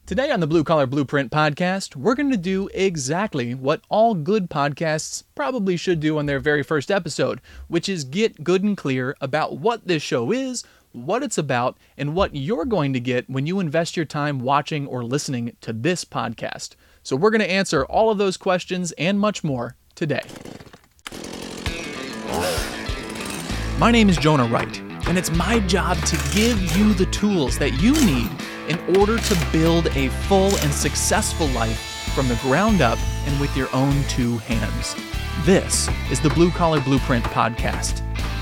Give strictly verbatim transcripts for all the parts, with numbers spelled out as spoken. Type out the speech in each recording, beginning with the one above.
Today on the Blue Collar Blueprint podcast, we're going to do exactly what all good podcasts probably should do on their very first episode, which is get good and clear about what this show is, what it's about, and what you're going to get when you invest your time watching or listening to this podcast. So we're going to answer all of those questions and much more today. My name is Jonah Wright, and it's my job to give you the tools that you need in order to build a full and successful life from the ground up and with your own two hands. This is the Blue Collar Blueprint podcast.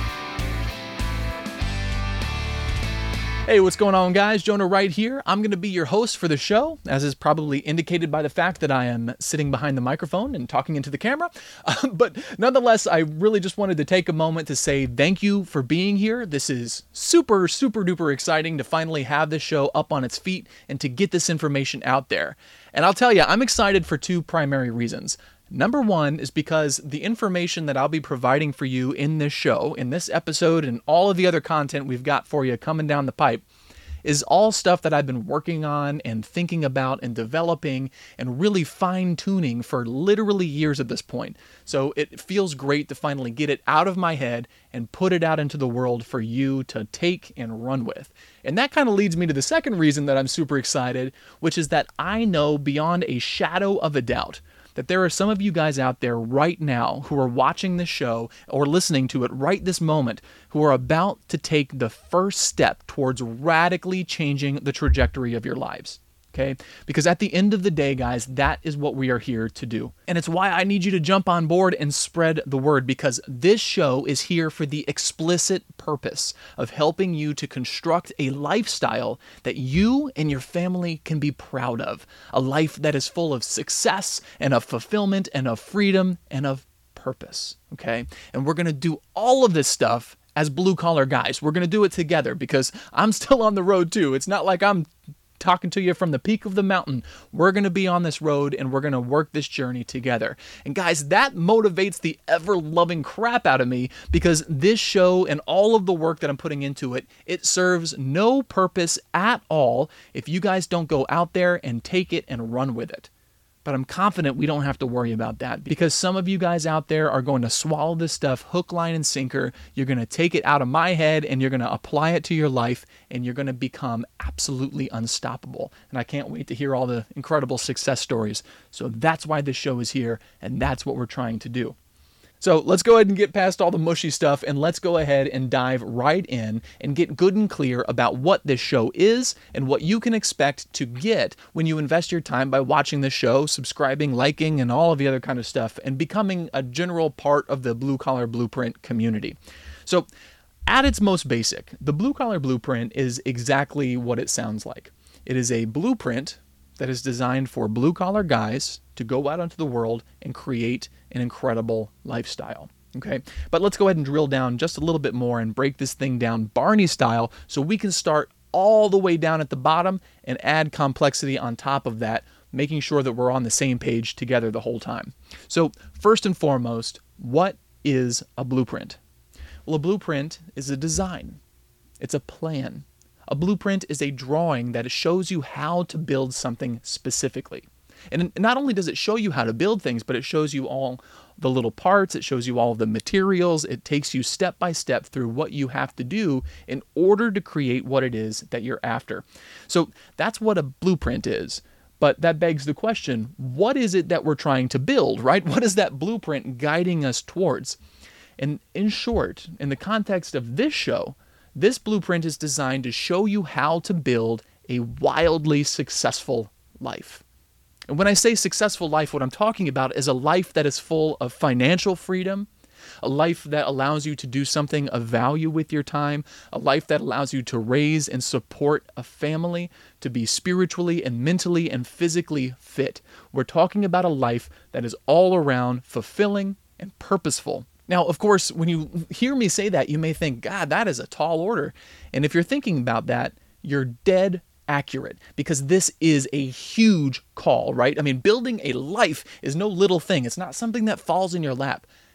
Hey, what's going on, guys? Jonah Wright here. I'm going to be your host for the show, as is probably indicated by the fact that I am sitting behind the microphone and talking into the camera. Uh, but nonetheless, I really just wanted to take a moment to say thank you for being here. This is super, super duper exciting to finally have this show up on its feet and to get this information out there. And I'll tell you, I'm excited for two primary reasons. Number one is because the information that I'll be providing for you in this show, in this episode, and all of the other content we've got for you coming down the pipe is all stuff that I've been working on and thinking about and developing and really fine-tuning for literally years at this point. So it feels great to finally get it out of my head and put it out into the world for you to take and run with. And that kind of leads me to the second reason that I'm super excited, which is that I know beyond a shadow of a doubt that there are some of you guys out there right now who are watching this show or listening to it right this moment who are about to take the first step towards radically changing the trajectory of your lives. Okay? Because at the end of the day, guys, that is what we are here to do. And it's why I need you to jump on board and spread the word, because this show is here for the explicit purpose of helping you to construct a lifestyle that you and your family can be proud of. A life that is full of success and of fulfillment and of freedom and of purpose. Okay? And we're going to do all of this stuff as blue collar guys. We're going to do it together because I'm still on the road too. It's not like I'm talking to you from the peak of the mountain. We're going to be on this road and we're going to work this journey together. And guys, that motivates the ever-loving crap out of me because this show and all of the work that I'm putting into it, it serves no purpose at all if you guys don't go out there and take it and run with it. But I'm confident we don't have to worry about that because some of you guys out there are going to swallow this stuff hook, line, and sinker. You're going to take it out of my head and you're going to apply it to your life and you're going to become absolutely unstoppable. And I can't wait to hear all the incredible success stories. So that's why this show is here and that's what we're trying to do. So let's go ahead and get past all the mushy stuff and let's go ahead and dive right in and get good and clear about what this show is and what you can expect to get when you invest your time by watching this show, subscribing, liking, and all of the other kind of stuff and becoming a general part of the Blue Collar Blueprint community. So at its most basic, the Blue Collar Blueprint is exactly what it sounds like. It is a blueprint that is designed for blue collar guys to go out into the world and create an incredible lifestyle. Okay, but let's go ahead and drill down just a little bit more and break this thing down Barney style so we can start all the way down at the bottom and add complexity on top of that, making sure that we're on the same page together the whole time. So first and foremost, what is a blueprint? Well, a blueprint is a design. It's a plan. A blueprint is a drawing that shows you how to build something specifically. And not only does it show you how to build things, but it shows you all the little parts, it shows you all of the materials, it takes you step by step through what you have to do in order to create what it is that you're after. So that's what a blueprint is. But that begs the question, what is it that we're trying to build, right? What is that blueprint guiding us towards? And in short, in the context of this show, this blueprint is designed to show you how to build a wildly successful life. And when I say successful life, what I'm talking about is a life that is full of financial freedom, a life that allows you to do something of value with your time, a life that allows you to raise and support a family, to be spiritually and mentally and physically fit. We're talking about a life that is all around fulfilling and purposeful. Now, of course, when you hear me say that, you may think, God, that is a tall order. And if you're thinking about that, you're dead accurate, because this is a huge call, right? I mean, building a life is no little thing. It's not something that falls in your lap.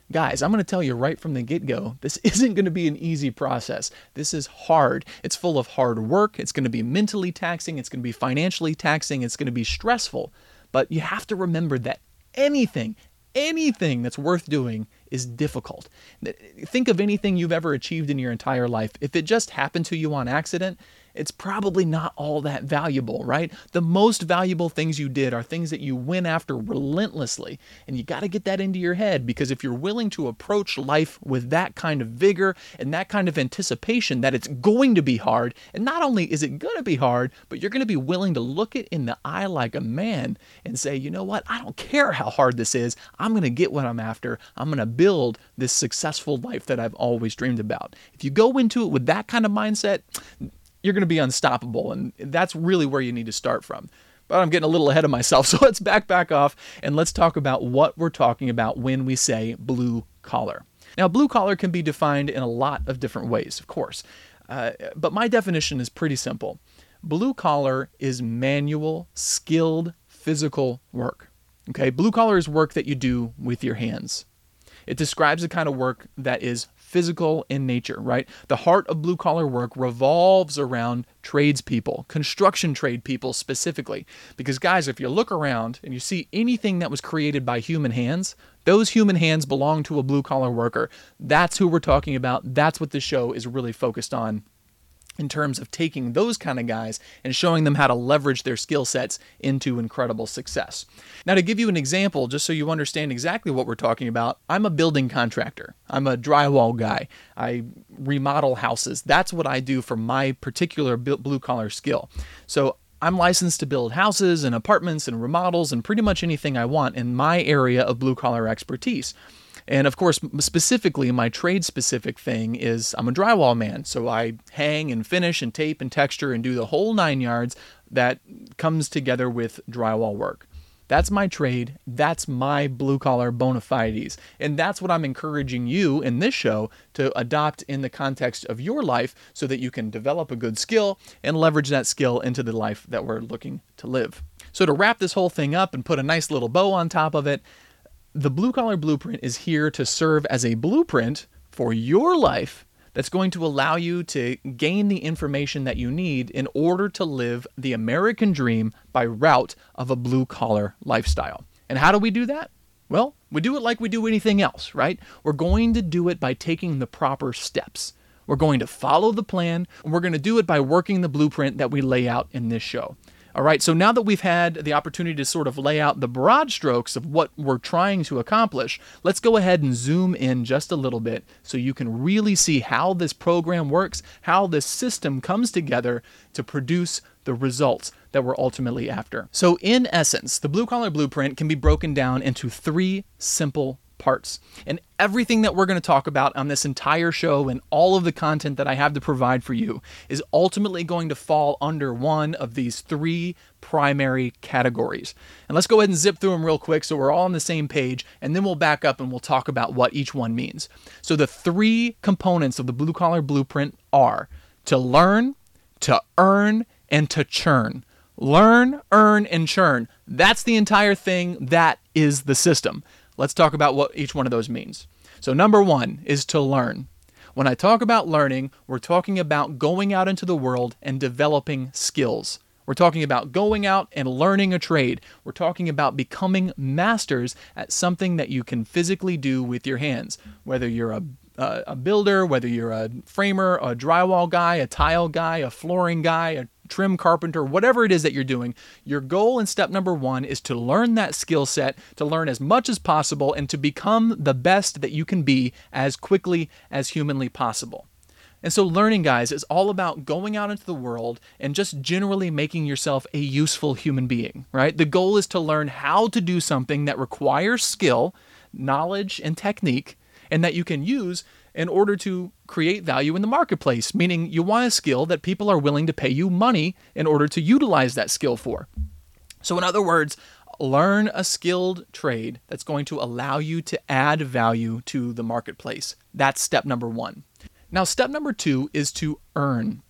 Guys, I'm going to tell you right from the get-go, this isn't going to be an easy process. This is hard. It's full of hard work. It's going to be mentally taxing. It's going to be financially taxing. It's going to be stressful. But you have to remember that anything, anything that's worth doing is difficult. Think of anything you've ever achieved in your entire life. If it just happened to you on accident, it's probably not all that valuable, right? The most valuable things you did are things that you went after relentlessly. And you got to get that into your head, because if you're willing to approach life with that kind of vigor and that kind of anticipation that it's going to be hard, and not only is it going to be hard, but you're going to be willing to look it in the eye like a man and say, you know what? I don't care how hard this is. I'm going to get what I'm after. I'm going to build this successful life that I've always dreamed about. If you go into it with that kind of mindset, you're going to be unstoppable. And that's really where you need to start from. But I'm getting a little ahead of myself. So let's back back off and let's talk about what we're talking about when we say blue collar. Now, blue collar can be defined in a lot of different ways, of course. Uh, but my definition is pretty simple. Blue collar is manual, skilled, physical work. Okay, blue collar is work that you do with your hands. It describes the kind of work that is physical in nature, right? The heart of blue collar work revolves around tradespeople, construction trade people specifically. Because guys, if you look around and you see anything that was created by human hands, those human hands belong to a blue collar worker. That's who we're talking about. That's what the show is really focused on, in terms of taking those kind of guys and showing them how to leverage their skill sets into incredible success. Now, to give you an example, just so you understand exactly what we're talking about, I'm a building contractor. I'm a drywall guy. I remodel houses. That's what I do for my particular blue-collar skill. So I'm licensed to build houses and apartments and remodels and pretty much anything I want in my area of blue-collar expertise. And of course, specifically, my trade-specific thing is I'm a drywall man. So I hang and finish and tape and texture and do the whole nine yards that comes together with drywall work. That's my trade. That's my blue-collar bona fides. And that's what I'm encouraging you in this show to adopt in the context of your life so that you can develop a good skill and leverage that skill into the life that we're looking to live. So to wrap this whole thing up and put a nice little bow on top of it, the Blue Collar Blueprint is here to serve as a blueprint for your life that's going to allow you to gain the information that you need in order to live the American dream by route of a blue-collar lifestyle. And how do we do that? Well, we do it like we do anything else, right? We're going to do it by taking the proper steps. We're going to follow the plan, and we're going to do it by working the blueprint that we lay out in this show. All right, so now that we've had the opportunity to sort of lay out the broad strokes of what we're trying to accomplish, let's go ahead and zoom in just a little bit so you can really see how this program works, how this system comes together to produce the results that we're ultimately after. So in essence, the Blue Collar Blueprint can be broken down into three simple parts. And everything that we're going to talk about on this entire show and all of the content that I have to provide for you is ultimately going to fall under one of these three primary categories. And let's go ahead and zip through them real quick so we're all on the same page, and then we'll back up and we'll talk about what each one means. So the three components of the Blue Collar Blueprint are to learn, to earn, and to churn. Learn, earn, and churn. That's the entire thing. That is the system. Let's talk about what each one of those means. So number one is to learn. When I talk about learning, we're talking about going out into the world and developing skills. We're talking about going out and learning a trade. We're talking about becoming masters at something that you can physically do with your hands, whether you're a Uh, a builder, whether you're a framer, a drywall guy, a tile guy, a flooring guy, a trim carpenter, whatever it is that you're doing, your goal in step number one is to learn that skill set, to learn as much as possible, and to become the best that you can be as quickly as humanly possible. And so learning, guys, is all about going out into the world and just generally making yourself a useful human being, right? The goal is to learn how to do something that requires skill, knowledge, and technique, and that you can use in order to create value in the marketplace, meaning you want a skill that people are willing to pay you money in order to utilize that skill for. So in other words, learn a skilled trade that's going to allow you to add value to the marketplace. That's step number one. Now, step number two is to earn.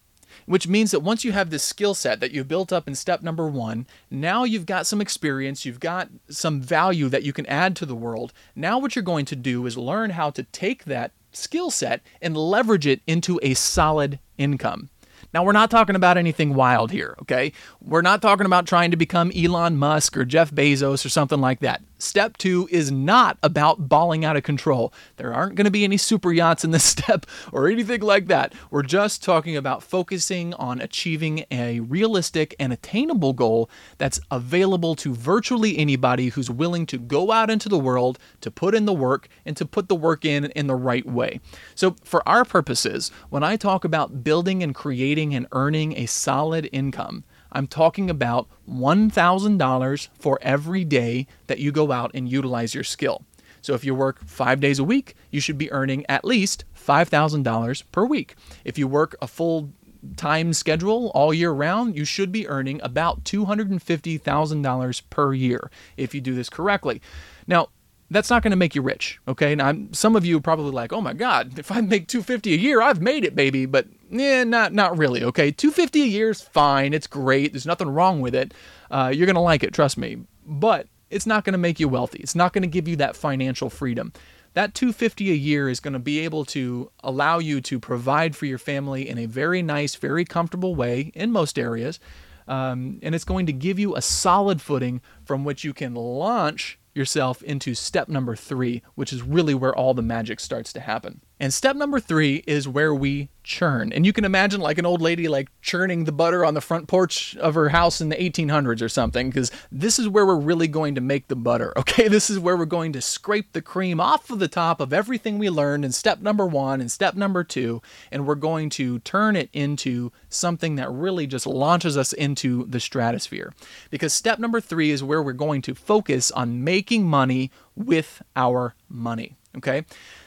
which means that once you have this skill set that you've built up in step number one, now you've got some experience, you've got some value that you can add to the world. Now what you're going to do is learn how to take that skill set and leverage it into a solid income. Now, we're not talking about anything wild here, okay? We're not talking about trying to become Elon Musk or Jeff Bezos or something like that. Step two is not about balling out of control. There aren't going to be any super yachts in this step or anything like that. We're just talking about focusing on achieving a realistic and attainable goal that's available to virtually anybody who's willing to go out into the world, to put in the work, and to put the work in in the right way. So for our purposes, when I talk about building and creating and earning a solid income, I'm talking about one thousand dollars for every day that you go out and utilize your skill. So if you work five days a week, you should be earning at least five thousand dollars per week. If you work a full time schedule all year round, you should be earning about two hundred fifty thousand dollars per year if you do this correctly. Now, that's not going to make you rich, okay? Now, I'm, some of you are probably like, oh my God, if I make two hundred fifty dollars a year, I've made it, baby. But yeah, not not really, okay? two hundred fifty dollars a year is fine. It's great. There's nothing wrong with it. Uh, you're going to like it, trust me. But it's not going to make you wealthy. It's not going to give you that financial freedom. That two hundred fifty dollars a year is going to be able to allow you to provide for your family in a very nice, very comfortable way in most areas. Um, and it's going to give you a solid footing from which you can launch yourself into step number three, which is really where all the magic starts to happen. And step number three is where we churn. And you can imagine like an old lady like churning the butter on the front porch of her house in the eighteen hundreds or something, because this is where we're really going to make the butter, okay? This is where we're going to scrape the cream off of the top of everything we learned in step number one and step number two, and we're going to turn it into something that really just launches us into the stratosphere. Because step number three is where we're going to focus on making money with our money, okay?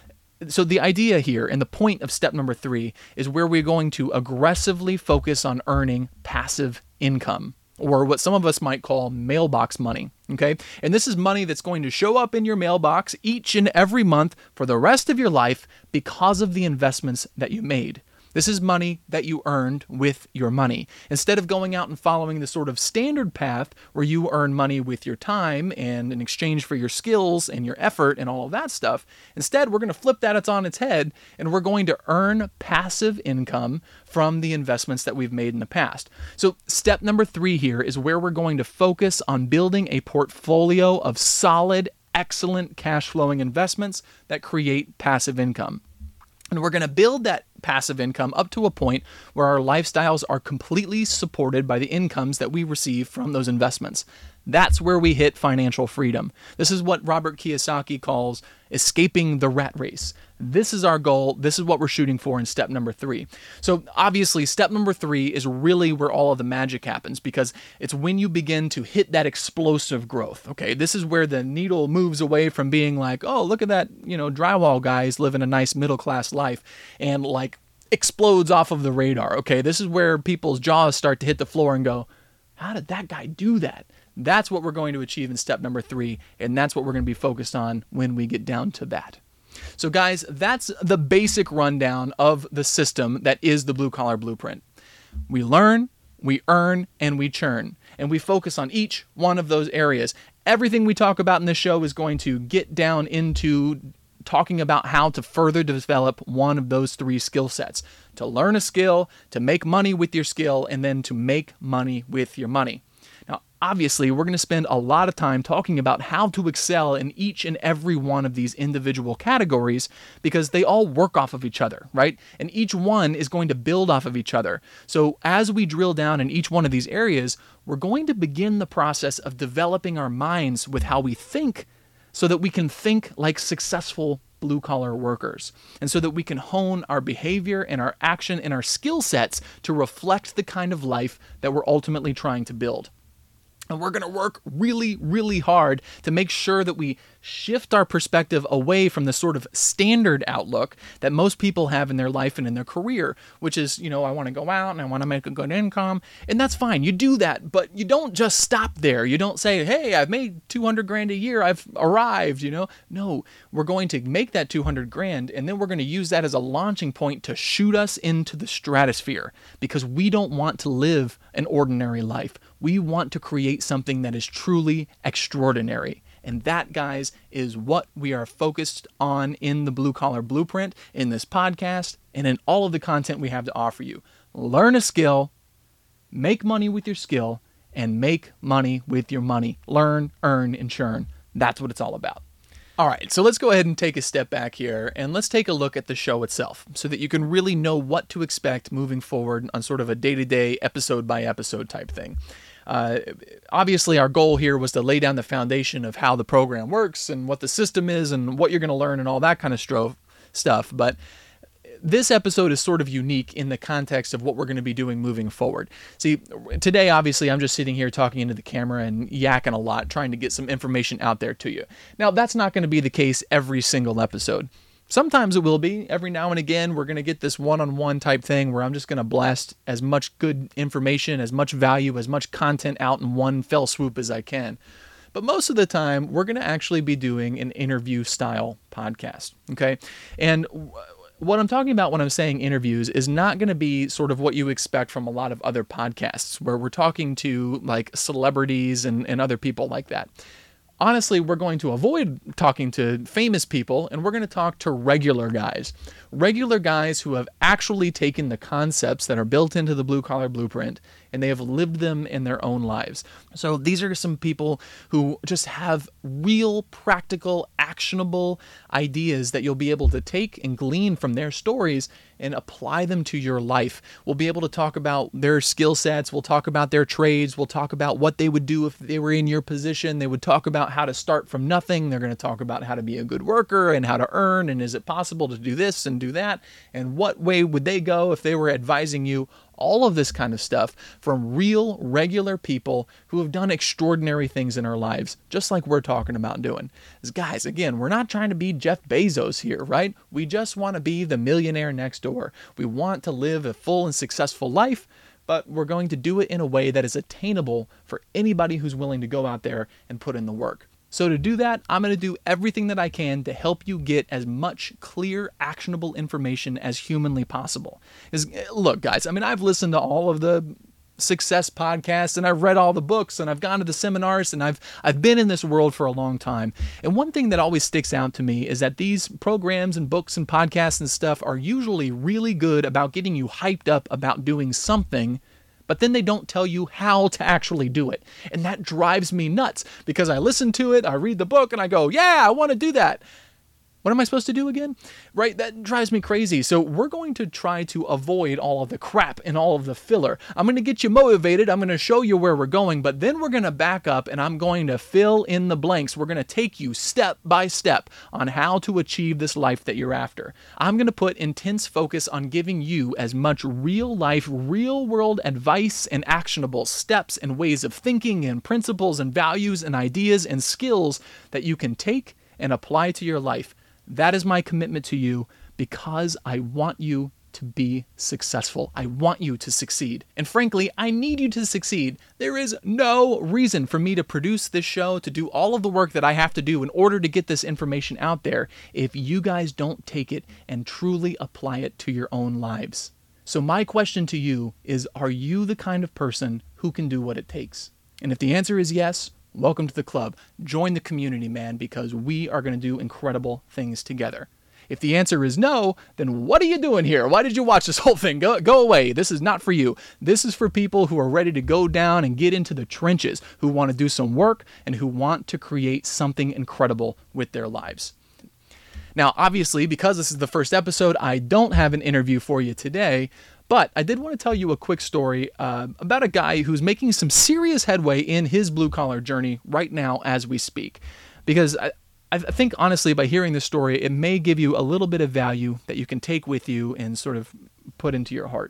So the idea here and the point of step number three is where we're going to aggressively focus on earning passive income, or what some of us might call mailbox money, okay? And this is money that's going to show up in your mailbox each and every month for the rest of your life because of the investments that you made. This is money that you earned with your money. Instead of going out and following the sort of standard path where you earn money with your time and in exchange for your skills and your effort and all of that stuff, instead we're going to flip that on its head and we're going to earn passive income from the investments that we've made in the past. So step number three here is where we're going to focus on building a portfolio of solid, excellent cash flowing investments that create passive income. And we're going to build that passive income up to a point where our lifestyles are completely supported by the incomes that we receive from those investments. That's where we hit financial freedom. This is what Robert Kiyosaki calls escaping the rat race. This is our goal. This is what we're shooting for in step number three. So obviously, step number three is really where all of the magic happens, because it's when you begin to hit that explosive growth. Okay, this is where the needle moves away from being like, oh, look at that, you know, drywall guy's living a nice middle-class life, and like explodes off of the radar. Okay, this is where people's jaws start to hit the floor and go, how did that guy do that? That's what we're going to achieve in step number three, and that's what we're going to be focused on when we get down to that. So guys, that's the basic rundown of the system that is the Blue Collar Blueprint. We learn, we earn, and we churn, and we focus on each one of those areas. Everything we talk about in this show is going to get down into talking about how to further develop one of those three skill sets: to learn a skill, to make money with your skill, and then to make money with your money. Now, obviously, we're going to spend a lot of time talking about how to excel in each and every one of these individual categories, because they all work off of each other, right? And each one is going to build off of each other. So as we drill down in each one of these areas, we're going to begin the process of developing our minds with how we think, so that we can think like successful blue-collar workers, and so that we can hone our behavior and our action and our skill sets to reflect the kind of life that we're ultimately trying to build. And we're going to work really, really hard to make sure that we shift our perspective away from the sort of standard outlook that most people have in their life and in their career, which is, you know, I want to go out and I want to make a good income. And that's fine. You do that, but you don't just stop there. You don't say, hey, I've made two hundred grand a year. I've arrived, you know. No, we're going to make that two hundred grand, and then we're going to use that as a launching point to shoot us into the stratosphere, because we don't want to live an ordinary life. We want to create something that is truly extraordinary. And that, guys, is what we are focused on in the Blue Collar Blueprint, in this podcast, and in all of the content we have to offer you. Learn a skill, make money with your skill, and make money with your money. Learn, earn, and churn. That's what it's all about. All right, so let's go ahead and take a step back here, and let's take a look at the show itself so that you can really know what to expect moving forward on sort of a day-to-day, episode-by-episode type thing. Uh, obviously, our goal here was to lay down the foundation of how the program works and what the system is and what you're going to learn and all that kind of stro- stuff, but this episode is sort of unique in the context of what we're going to be doing moving forward. See, today, obviously, I'm just sitting here talking into the camera and yakking a lot, trying to get some information out there to you. Now, that's not going to be the case every single episode. Sometimes it will be. Every now and again, we're going to get this one-on-one type thing where I'm just going to blast as much good information, as much value, as much content out in one fell swoop as I can. But most of the time, we're going to actually be doing an interview-style podcast, okay? And what I'm talking about when I'm saying interviews is not going to be sort of what you expect from a lot of other podcasts where we're talking to like celebrities and, and other people like that. Honestly, we're going to avoid talking to famous people, and we're going to talk to regular guys. Regular guys who have actually taken the concepts that are built into the Blue Collar Blueprint, and they have lived them in their own lives. So these are some people who just have real, practical, actionable ideas that you'll be able to take and glean from their stories and apply them to your life. We'll be able to talk about their skill sets. We'll talk about their trades. We'll talk about what they would do if they were in your position. They would talk about how to start from nothing. They're going to talk about how to be a good worker and how to earn, and is it possible to do this and do that, and what way would they go if they were advising you. All of this kind of stuff from real, regular people who have done extraordinary things in our lives, just like we're talking about doing. As guys, again, we're not trying to be Jeff Bezos here, right? We just want to be the millionaire next door. We want to live a full and successful life, but we're going to do it in a way that is attainable for anybody who's willing to go out there and put in the work. So to do that, I'm going to do everything that I can to help you get as much clear, actionable information as humanly possible. Because, look, guys, I mean, I've listened to all of the success podcasts, and I've read all the books, and I've gone to the seminars, and I've I've been in this world for a long time. And one thing that always sticks out to me is that these programs and books and podcasts and stuff are usually really good about getting you hyped up about doing something, but then they don't tell you how to actually do it. And that drives me nuts because I listen to it, I read the book, and I go, yeah, I want to do that. What am I supposed to do again? Right? That drives me crazy. So we're going to try to avoid all of the crap and all of the filler. I'm going to get you motivated. I'm going to show you where we're going, but then we're going to back up and I'm going to fill in the blanks. We're going to take you step by step on how to achieve this life that you're after. I'm going to put intense focus on giving you as much real life, real world advice and actionable steps and ways of thinking and principles and values and ideas and skills that you can take and apply to your life. That is my commitment to you because I want you to be successful. I want you to succeed. And frankly, I need you to succeed. There is no reason for me to produce this show, to do all of the work that I have to do in order to get this information out there if you guys don't take it and truly apply it to your own lives. So my question to you is, are you the kind of person who can do what it takes? And if the answer is yes, welcome to the club. Join the community, man, because we are going to do incredible things together. If the answer is no, then what are you doing here? Why did you watch this whole thing? Go, go away. This is not for you. This is for people who are ready to go down and get into the trenches, who want to do some work and who want to create something incredible with their lives. Now, obviously, because this is the first episode, I don't have an interview for you today, but I did want to tell you a quick story uh, about a guy who's making some serious headway in his blue-collar journey right now as we speak. Because I, I think, honestly, by hearing this story, it may give you a little bit of value that you can take with you and sort of put into your heart.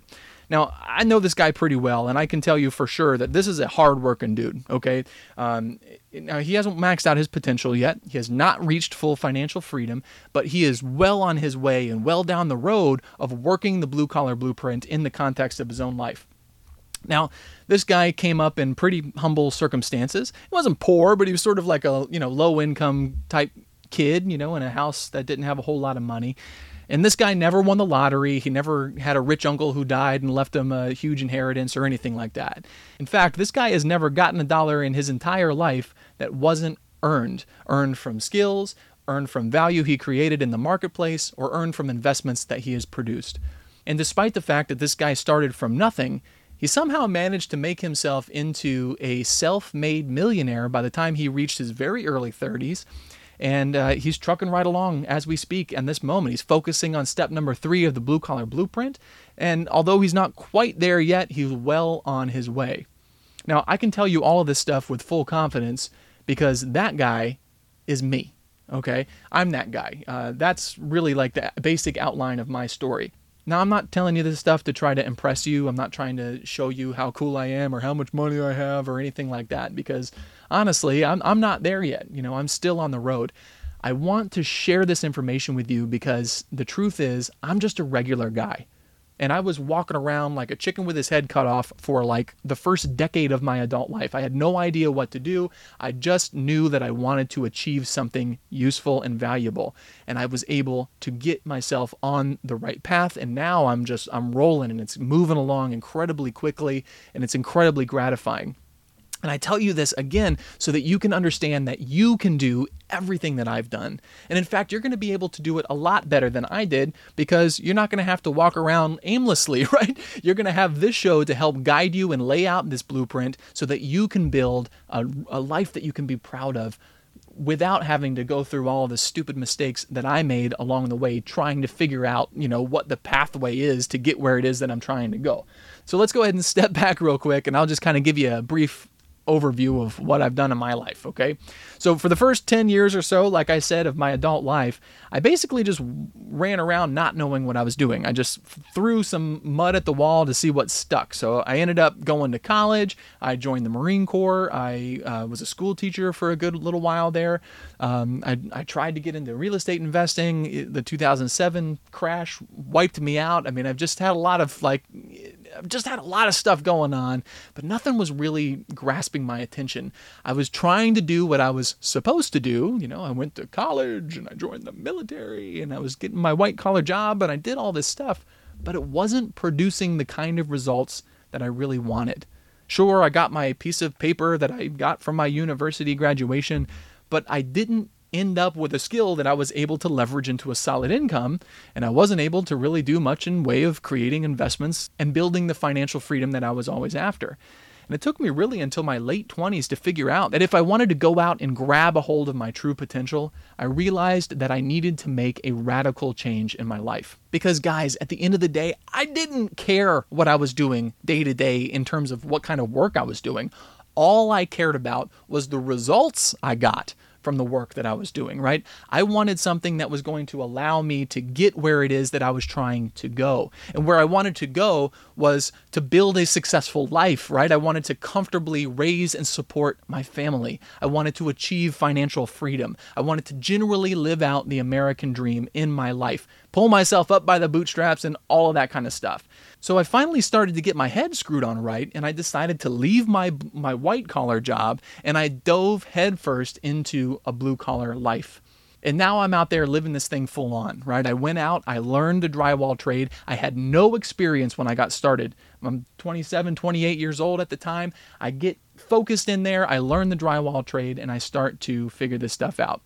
Now, I know this guy pretty well, and I can tell you for sure that this is a hard-working dude, okay? Um, now, he hasn't maxed out his potential yet. He has not reached full financial freedom, but he is well on his way and well down the road of working the blue-collar blueprint in the context of his own life. Now, this guy came up in pretty humble circumstances. He wasn't poor, but he was sort of like a, you know, low-income type kid, you know, in a house that didn't have a whole lot of money. And this guy never won the lottery. He never had a rich uncle who died and left him a huge inheritance or anything like that. In fact, this guy has never gotten a dollar in his entire life that wasn't earned. Earned from skills, earned from value he created in the marketplace, or earned from investments that he has produced. And despite the fact that this guy started from nothing, he somehow managed to make himself into a self-made millionaire by the time he reached his very early thirties. And uh, he's trucking right along as we speak. And this moment, he's focusing on step number three of the Blue Collar Blueprint. And although he's not quite there yet, he's well on his way. Now, I can tell you all of this stuff with full confidence because that guy is me, okay? I'm that guy. Uh, that's really like the basic outline of my story. Now, I'm not telling you this stuff to try to impress you. I'm not trying to show you how cool I am or how much money I have or anything like that because honestly, I'm I'm not there yet. You know, I'm still on the road. I want to share this information with you because the truth is I'm just a regular guy. And I was walking around like a chicken with his head cut off for like the first decade of my adult life. I had no idea what to do. I just knew that I wanted to achieve something useful and valuable. And I was able to get myself on the right path. And now I'm just, I'm rolling and it's moving along incredibly quickly and it's incredibly gratifying. And I tell you this again so that you can understand that you can do everything that I've done. And in fact, you're going to be able to do it a lot better than I did because you're not going to have to walk around aimlessly, right? You're going to have this show to help guide you and lay out this blueprint so that you can build a, a life that you can be proud of without having to go through all of the stupid mistakes that I made along the way trying to figure out, you know, what the pathway is to get where it is that I'm trying to go. So let's go ahead and step back real quick and I'll just kind of give you a brief overview of what I've done in my life, okay? So for the first ten years or so, like I said, of my adult life, I basically just ran around not knowing what I was doing. I just threw some mud at the wall to see what stuck. So I ended up going to college. I joined the Marine Corps. I uh, was a school teacher for a good little while there. Um, I, I tried to get into real estate investing. The two thousand seven crash wiped me out. I mean, I've just had a lot of like... I've just had a lot of stuff going on, but nothing was really grasping my attention. I was trying to do what I was supposed to do. You know, I went to college and I joined the military and I was getting my white collar job and I did all this stuff, but it wasn't producing the kind of results that I really wanted. Sure, I got my piece of paper that I got from my university graduation, but I didn't end up with a skill that I was able to leverage into a solid income, and I wasn't able to really do much in way of creating investments and building the financial freedom that I was always after. And it took me really until my late twenties to figure out that if I wanted to go out and grab a hold of my true potential, I realized that I needed to make a radical change in my life. Because guys, at the end of the day, I didn't care what I was doing day to day in terms of what kind of work I was doing. All I cared about was the results I got from the work that I was doing, right? I wanted something that was going to allow me to get where it is that I was trying to go. And where I wanted to go was to build a successful life, right? I wanted to comfortably raise and support my family. I wanted to achieve financial freedom. I wanted to generally live out the American dream in my life, pull myself up by the bootstraps and all of that kind of stuff. So I finally started to get my head screwed on right, and I decided to leave my my white-collar job, and I dove headfirst into a blue-collar life. And now I'm out there living this thing full on, right? I went out, I learned the drywall trade. I had no experience when I got started. I'm twenty-seven, twenty-eight years old at the time. I get focused in there, I learn the drywall trade, and I start to figure this stuff out.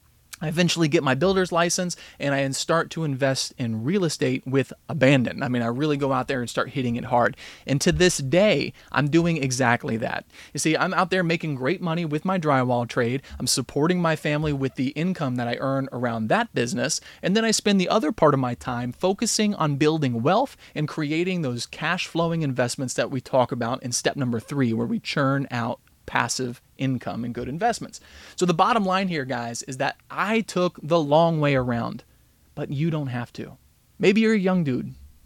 I eventually get my builder's license and I start to invest in real estate with abandon. I mean, I really go out there and start hitting it hard. And to this day, I'm doing exactly that. You see, I'm out there making great money with my drywall trade. I'm supporting my family with the income that I earn around that business. And then I spend the other part of my time focusing on building wealth and creating those cash flowing investments that we talk about in step number three, where we churn out passive income and good investments. So the bottom line here, guys, is that I took the long way around, but you don't have to. Maybe you're a young dude.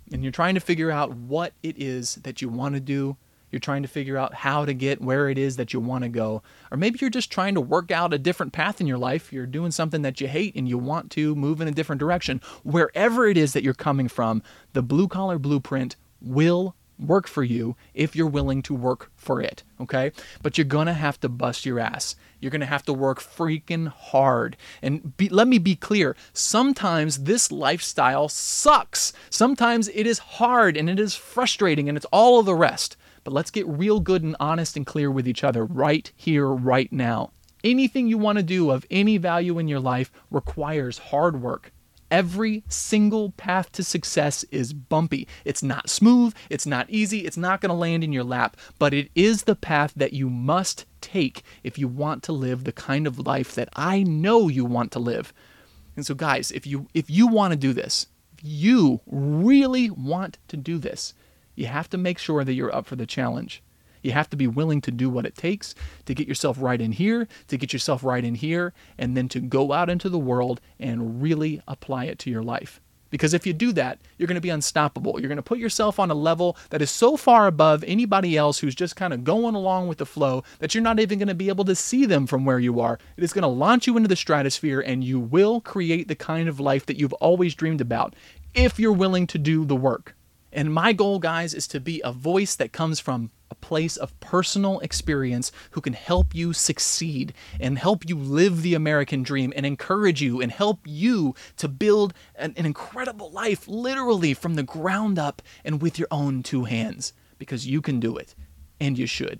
and you're trying to figure out what it is that you want to do. You're trying to figure out how to get where it is that you want to go. Or maybe you're just trying to work out a different path in your life. You're doing something that you hate and you want to move in a different direction. Wherever it is that you're coming from, the Blue Collar Blueprint will work for you if you're willing to work for it, okay? But you're gonna have to bust your ass. You're gonna have to work freaking hard. And be, let me be clear, sometimes this lifestyle sucks. Sometimes it is hard and it is frustrating and it's all of the rest. But let's get real good and honest and clear with each other right here, right now. Anything you want to do of any value in your life requires hard work. Every single path to success is bumpy. It's not smooth, it's not easy, it's not going to land in your lap, but it is the path that you must take if you want to live the kind of life that I know you want to live. And so guys, if you if you want to do this, if you really want to do this, you have to make sure that you're up for the challenge. You have to be willing to do what it takes to get yourself right in here, to get yourself right in here, and then to go out into the world and really apply it to your life. Because if you do that, you're going to be unstoppable. You're going to put yourself on a level that is so far above anybody else who's just kind of going along with the flow that you're not even going to be able to see them from where you are. It is going to launch you into the stratosphere, and you will create the kind of life that you've always dreamed about if you're willing to do the work. And my goal, guys, is to be a voice that comes from a place of personal experience who can help you succeed and help you live the American dream and encourage you and help you to build an, an incredible life literally from the ground up and with your own two hands, because you can do it and you should.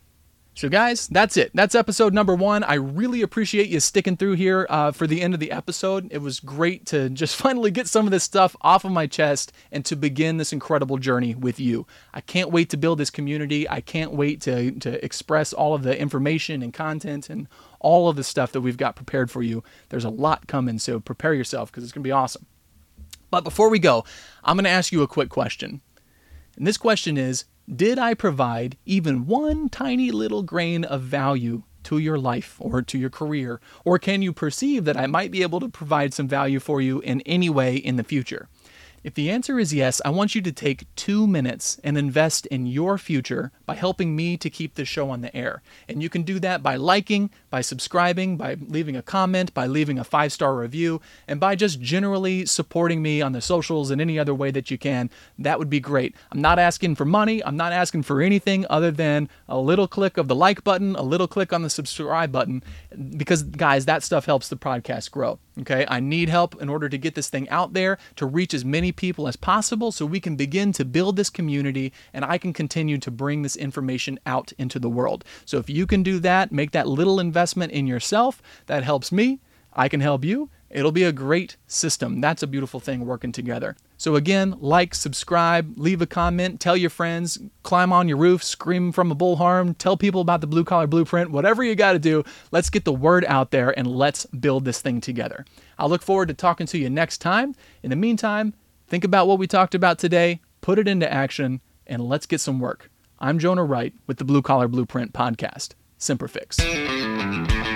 So guys, that's it. That's episode number one. I really appreciate you sticking through here uh, for the end of the episode. It was great to just finally get some of this stuff off of my chest and to begin this incredible journey with you. I can't wait to build this community. I can't wait to, to express all of the information and content and all of the stuff that we've got prepared for you. There's a lot coming, so prepare yourself because it's going to be awesome. But before we go, I'm going to ask you a quick question. And this question is, did I provide even one tiny little grain of value to your life or to your career? Or can you perceive that I might be able to provide some value for you in any way in the future? If the answer is yes, I want you to take two minutes and invest in your future by helping me to keep this show on the air. And you can do that by liking, by subscribing, by leaving a comment, by leaving a five-star review, and by just generally supporting me on the socials in any other way that you can. That would be great. I'm not asking for money. I'm not asking for anything other than a little click of the like button, a little click on the subscribe button, because, guys, that stuff helps the podcast grow. Okay, I need help in order to get this thing out there, to reach as many people as possible so we can begin to build this community and I can continue to bring this information out into the world. So if you can do that, make that little investment in yourself, that helps me, I can help you. It'll be a great system. That's a beautiful thing working together. So again, like, subscribe, leave a comment, tell your friends, climb on your roof, scream from a bullhorn, tell people about the Blue Collar Blueprint, whatever you got to do. Let's get the word out there and let's build this thing together. I'll look forward to talking to you next time. In the meantime, think about what we talked about today, put it into action, and let's get some work. I'm Jonah Wright with the Blue Collar Blueprint podcast. Semper Fix.